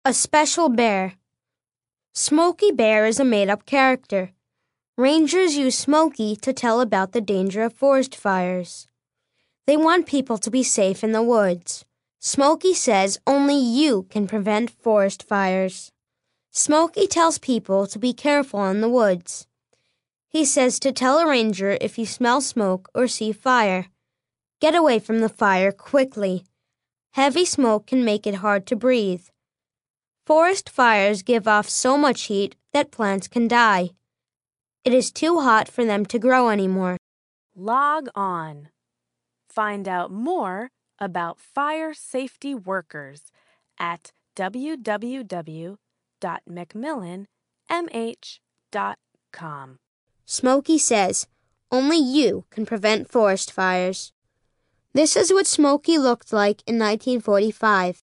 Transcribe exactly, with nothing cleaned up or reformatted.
A special bear. Smokey Bear is a made-up character. Rangers use Smokey to tell about the danger of forest fires. They want people to be safe in the woods. Smokey says only you can prevent forest fires. Smokey tells people to be careful in the woods. He says to tell a ranger if you smell smoke or see fire. Get away from the fire quickly. Heavy smoke can make it hard to breathe. Forest fires give off so much heat that plants can die. It is too hot for them to grow anymore. Log on. Find out more about fire safety workers at w w w dot macmillan m h dot com. Smokey says, only you can prevent forest fires. This is what Smokey looked like in nineteen forty-five.